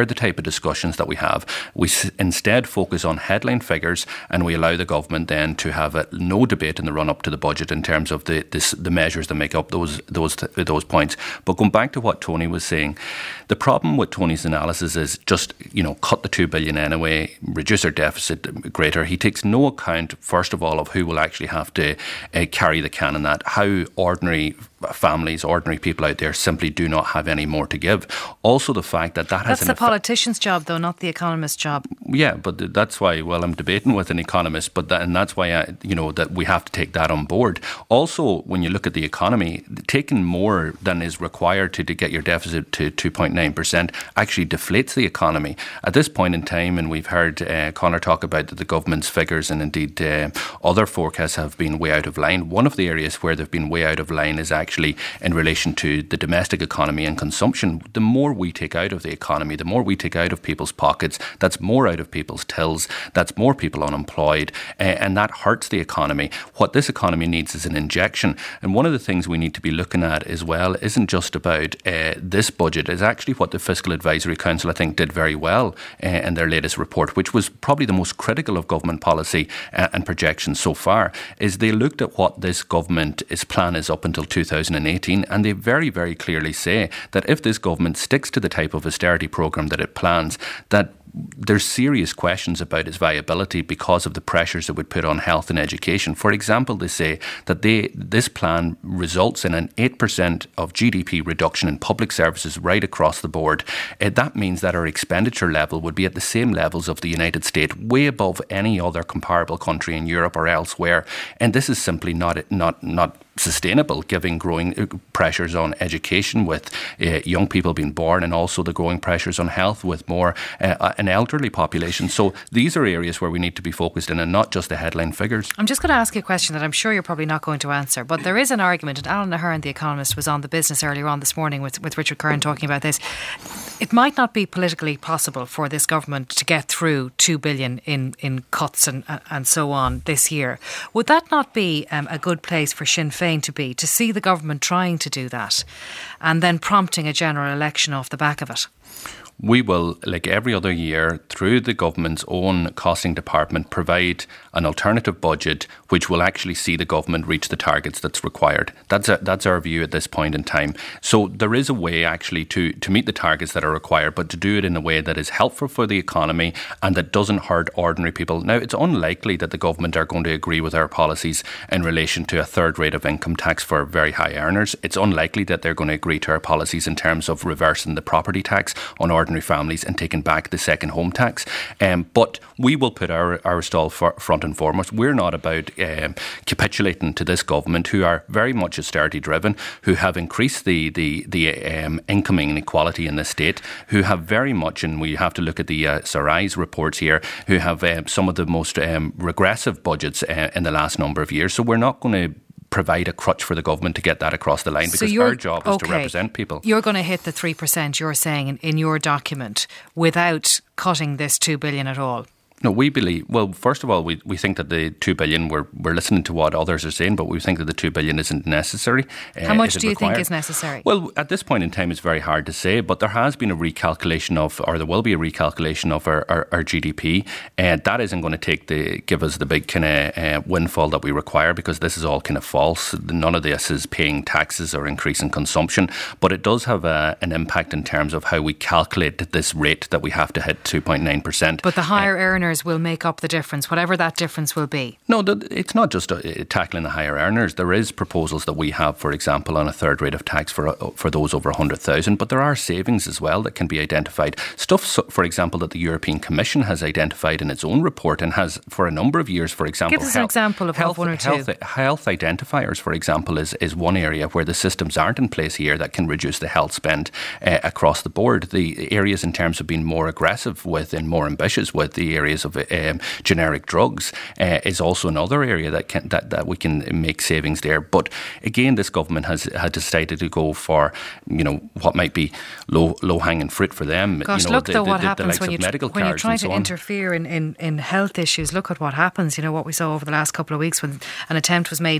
discussions that we have. We s- instead focus on headline figures, and we allow the government then to have a, no debate in the run-up to the budget in terms of the this, the measures that make up those those those points. But going back to what Tony was saying, the problem with Tony's analysis is just, you know, cut the two billion anyway, reduce our deficit greater. He takes no account, first of all, of who will actually have to uh, carry the can in that, how ordinary families, ordinary people out there simply do not have any more to give. Also the fact that that has That's the politician's job, though, not the economist's job. Yeah, but that's why, well, I'm debating with an economist, but that, and that's why, I, you know, that we have to take that on board. Also, when you look at the economy, taking more than is required to, to get your deficit to two point nine percent actually deflates the economy. At this point in time, and we've heard uh, Conor talk about that the government's figures and indeed uh, other forecasts have been way out of line. One of the areas where they've been way out of line is actually Actually, in relation to the domestic economy and consumption. The more we take out of the economy, the more we take out of people's pockets, that's more out of people's tills, that's more people unemployed, uh, and that hurts the economy. What this economy needs is an injection. And one of the things we need to be looking at as well isn't just about uh, this budget, it's actually what the Fiscal Advisory Council, I think, did very well uh, in their latest report, which was probably the most critical of government policy uh, and projections so far, is they looked at what this government's plan is up until two thousand eighteen, and they very, very clearly say that if this government sticks to the type of austerity programme that it plans, that there's serious questions about its viability because of the pressures it would put on health and education. For example, they say that they this plan results in an eight percent of G D P reduction in public services right across the board. Uh, that means that our expenditure level would be at the same levels of the United States, way above any other comparable country in Europe or elsewhere. And this is simply not not not sustainable, given growing pressures on education with uh, young people being born, and also the growing pressures on health with more uh, an elderly population. So these are areas where we need to be focused in, and not just the headline figures. I'm just going to ask you a question that I'm sure you're probably not going to answer, but there is an argument, and Alan Ahern, the economist, was on The Business earlier on this morning with, with Richard Curran talking about this. It might not be politically possible for this government to get through two billion in, in cuts and, and so on this year. Would that not be um, a good place for Sinn Féin to be, to see the government trying to do that and then prompting a general election off the back of it? We will, like every other year, through the government's own costing department, provide an alternative budget which will actually see the government reach the targets that's required. That's a, that's our view at this point in time. So there is a way actually to, to meet the targets that are required, but to do it in a way that is helpful for the economy and that doesn't hurt ordinary people. Now, it's unlikely that the government are going to agree with our policies in relation to a third rate of income tax for very high earners. It's unlikely that they're going to agree to our policies in terms of reversing the property tax on ordinary families and taking back the second home tax. Um, but we will put our, our stall for, front and foremost. We're not about um, capitulating to this government, who are very much austerity driven, who have increased the, the, the um, income inequality in the state, who have very much, and we have to look at the uh, S R I's reports here, who have um, some of the most um, regressive budgets uh, in the last number of years. So we're not going to provide a crutch for the government to get that across the line, because so our job is okay, to represent people. You're going to hit the three percent, you're saying, in, in your document without cutting this two billion at all. No, we believe, well, first of all, we, we think that the two billion, we're, we're listening to what others are saying, but we think that the two billion isn't necessary. How uh, much do you required? think is necessary? Well, at this point in time, it's very hard to say, but there has been a recalculation of, or there will be a recalculation of our, our, our G D P. And uh, that isn't going to take the, give us the big kind of uh, windfall that we require, because this is all kind of false. None of this is paying taxes or increasing consumption, but it does have a, an impact in terms of how we calculate this rate that we have to hit two point nine percent. But the higher uh, earners will make up the difference, whatever that difference will be. No, it's not just tackling the higher earners. There is proposals that we have, for example, on a third rate of tax for for those over one hundred thousand, but there are savings as well that can be identified. Stuff, for example, that the European Commission has identified in its own report and has for a number of years, for example. Give us health, an example of health, one or two. Health, health identifiers, for example, is, is one area where the systems aren't in place here that can reduce the health spend uh, across the board. The areas in terms of being more aggressive with and more ambitious with the areas of um, generic drugs uh, is also another area that can that, that we can make savings there. But again, this government has had decided to go for, you know, what might be low low hanging fruit for them. Gosh, you know, look the, though the, what the, happens the when you tr- when you try to so interfere in, in, in health issues. Look at what happens. You know what we saw over the last couple of weeks when an attempt was made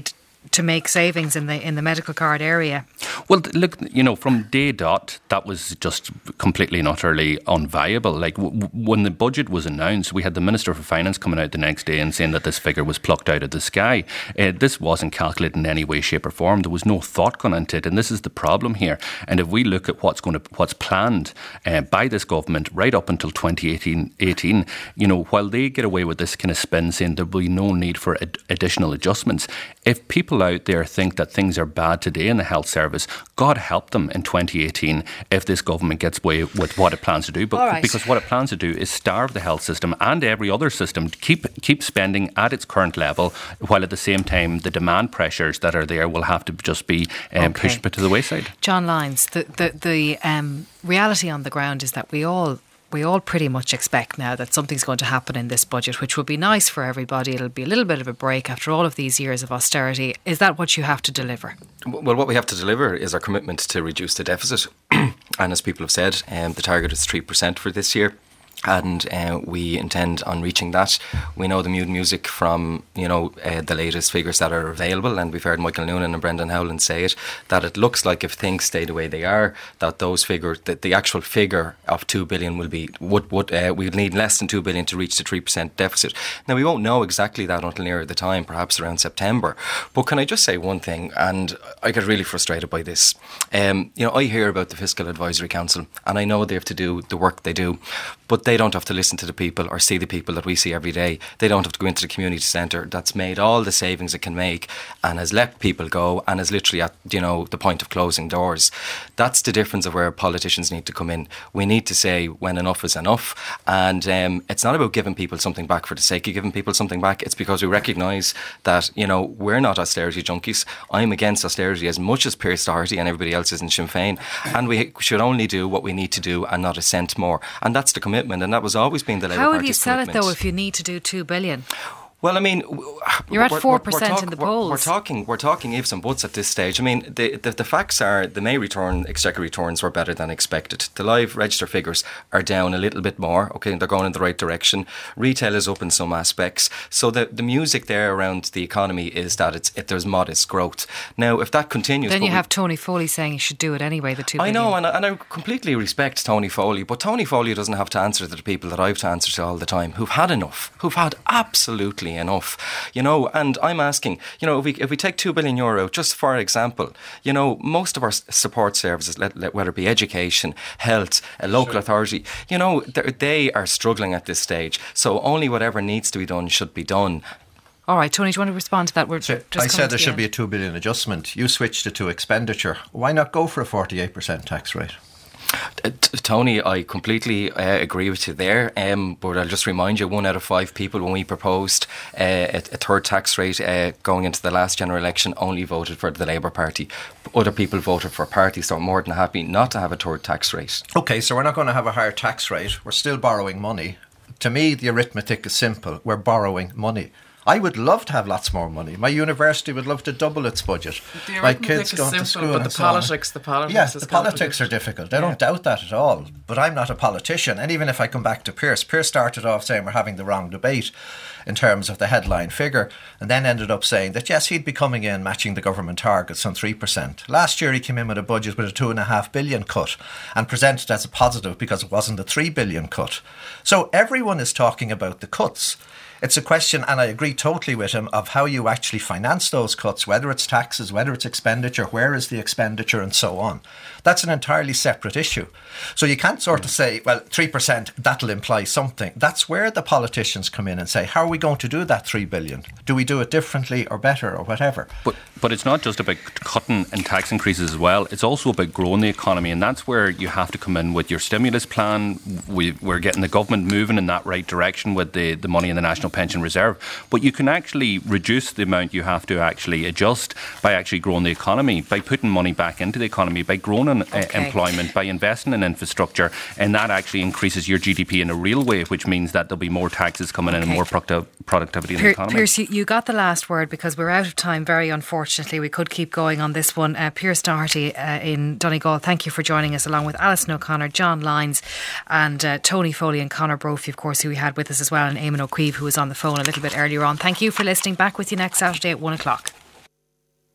to make savings in the in the medical card area? Well, look, you know, from day dot, that was just completely and utterly unviable. Like w- when the budget was announced, we had the Minister for Finance coming out the next day and saying that this figure was plucked out of the sky. Uh, this wasn't calculated in any way, shape, or form. There was no thought gone into it, and this is the problem here. And if we look at what's going to what's planned uh, by this government right up until twenty eighteen, you know, while they get away with this kind of spin saying there will be no need for ad- additional adjustments, if people out there think that things are bad today in the health service, God help them in twenty eighteen if this government gets away with what it plans to do. But right. Because what it plans to do is starve the health system and every other system, keep keep spending at its current level, while at the same time the demand pressures that are there will have to just be um, okay. pushed to the wayside. John Lyons, the the, the um, reality on the ground is that we all we all pretty much expect now that something's going to happen in this budget, which will be nice for everybody. It'll be a little bit of a break after all of these years of austerity. Is that what you have to deliver? Well, what we have to deliver is our commitment to reduce the deficit. And as people have said, um, the target is three percent for this year. And uh, we intend on reaching that. We know the mood music from, you know, uh, the latest figures that are available, and we've heard Michael Noonan and Brendan Howland say it, that it looks like if things stay the way they are, that those figures, that the actual figure of two billion will be, would, would uh, we'll need less than two billion to reach the three percent deficit. Now, we won't know exactly that until nearer the time, perhaps around September. But can I just say one thing, and I get really frustrated by this. Um, you know, I hear about the Fiscal Advisory Council, and I know they have to do the work they do, but they don't have to listen to the people or see the people that we see every day. They don't have to go into the community centre that's made all the savings it can make and has let people go and is literally at, you know, the point of closing doors. That's the difference of where politicians need to come in. We need to say when enough is enough, and um, it's not about giving people something back for the sake of giving people something back. It's because we recognise that, you know, we're not austerity junkies. I'm against austerity as much as Pearse Doherty and everybody else is in Sinn Féin, and we should only do what we need to do and not a cent more. And that's the commitment, and that was always been the Labour How Party's will you sell commitment. it though if you need to do two billion? Well, I mean, you're at four we're, we're percent talk, in the we're, polls. We're talking, we're talking ifs and buts at this stage. I mean, the, the the facts are the May return, Exchequer returns were better than expected. The live register figures are down a little bit more. Okay, they're going in the right direction. Retail is up in some aspects. So the the music there around the economy is that it's it, there's modest growth. Now, if that continues, then you we, have Tony Foley saying you should do it anyway. The two. I billion. know, and I, and I completely respect Tony Foley, but Tony Foley doesn't have to answer to the people that I have to answer to all the time, who've had enough, who've had absolutely enough. You know, and I'm asking, you know, if we if we take two billion euro, just for example, you know, most of our support services, let, let, whether it be education, health, a local sure. authority, you know, they are struggling at this stage. So only whatever needs to be done should be done. All right, Tony, do you want to respond to that? We're so just I said there the should end. be a two billion adjustment. You switched it to expenditure. Why not go for a forty-eight percent tax rate? Uh, t- Tony, I completely uh, agree with you there, um, but I'll just remind you, one out of five people when we proposed uh, a, a third tax rate uh, going into the last general election only voted for the Labour Party. Other people voted for parties, so I'm more than happy not to have a third tax rate. OK, so we're not going to have a higher tax rate. We're still borrowing money. To me, the arithmetic is simple. We're borrowing money. I would love to have lots more money. My university would love to double its budget. The My kids is going simple, to school, but the so politics, the politics, yes, is the politics are difficult. I don't yeah. doubt that at all. But I'm not a politician. And even if I come back to Pearse, Pearse started off saying we're having the wrong debate in terms of the headline figure, and then ended up saying that yes, he'd be coming in matching the government targets on three percent. Last year he came in with a budget with a two and a half billion cut and presented as a positive because it wasn't a three billion cut. So everyone is talking about the cuts. It's a question, and I agree totally with him, of how you actually finance those cuts, whether it's taxes, whether it's expenditure, where is the expenditure, and so on. That's an entirely separate issue. So you can't sort of say, well, three percent, that'll imply something. That's where the politicians come in and say, how are we going to do that three billion? Do we do it differently or better or whatever? But but it's not just about cutting and tax increases as well. It's also about growing the economy, and that's where you have to come in with your stimulus plan. We, we're getting the government moving in that right direction with the, the money in the National Pension Reserve. But you can actually reduce the amount you have to actually adjust by actually growing the economy, by putting money back into the economy, by growing in, okay. uh, employment, by investing in infrastructure, and that actually increases your G D P in a real way, which means that there'll be more taxes coming okay. in and more productiv- productivity in Pier- the economy. Pearse, you, you got the last word because we're out of time, very unfortunately. We could keep going on this one. Uh, Pearse Doherty uh, in Donegal, thank you for joining us, along with Alison O'Connor, John Lyons and uh, Tony Foley and Conor Brophy, of course, who we had with us as well, and Eamon O'Keefe, who was on the phone a little bit earlier on. Thank you for listening. Back with you next Saturday at one o'clock.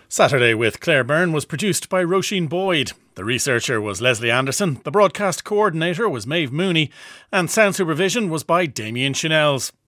Saturday with Claire Byrne was produced by Roisin Boyd. The researcher was Leslie Anderson, the broadcast coordinator was Maeve Mooney, and sound supervision was by Damien Chanels.